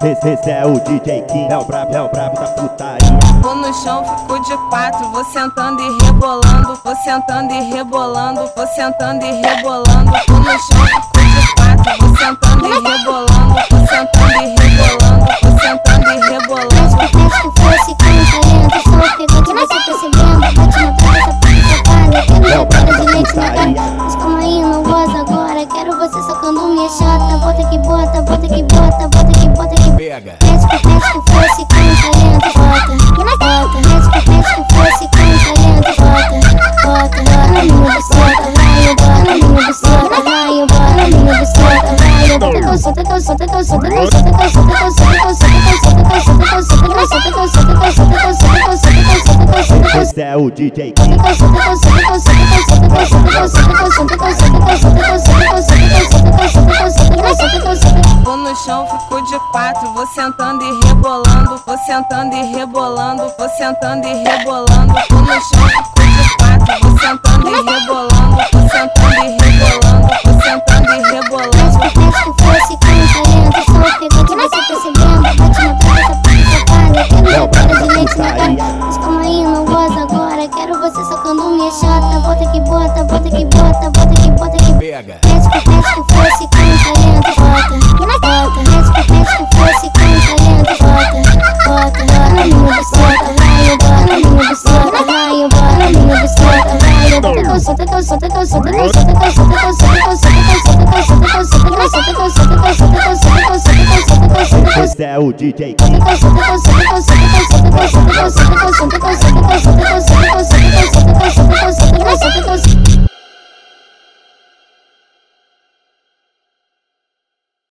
Esse é o DJ Kim, é o brabo da putaria. Vou no chão, fico de quatro, vou sentando e rebolando, vou sentando e rebolando, vou sentando e rebolando. Vou no chão, fico de quatro, vou sentando e rebolando, vou sentando e rebolando, vou sentando e rebolando. Mexe com força e com talento, estou ofegante, você percebendo. Bate na cabeça, puxa safada, quero minha cara de leite na cara. Mas calma aí, não goza agora, quero você socando minha chata. Bota que bota, bota que bota, bota que bota que pega. Mexe com força e com talento, bota, mexe com força e com talento, bota, na minha buceta, vai embora, na minha buceta, vai embora, na minha buceta, vai embora. Solta, solta, solta, solta, solta, solta, solta, solta, solta. Esse é o DJ Kim. Vou no chão, fico de quatro, vou sentando e rebolando, vou sentando e rebolando, vou sentando e rebolando. Vou no chão, fico de quatro, vou sentando e rebolando, vou sentando e rebolando, vou sentando e rebolando. Mexe com força e com talento, estou ofegante, você percebendo. Bate na cabeça, puxa safada, quero minha cara de leite na cara. Mas calma aí, não goza agora, quero você socando minha chata. Bota que bota, bota que bota, bota que bota que pega. Mexe com força e com talento, bota, mexe com força e com talento, bota, na minha buceta, vai embora, na minha buceta, vai embora, na minha buceta, vai embora. Solta, solta, solta, solta, Esse é o DJ Kim. solta, solta, solta,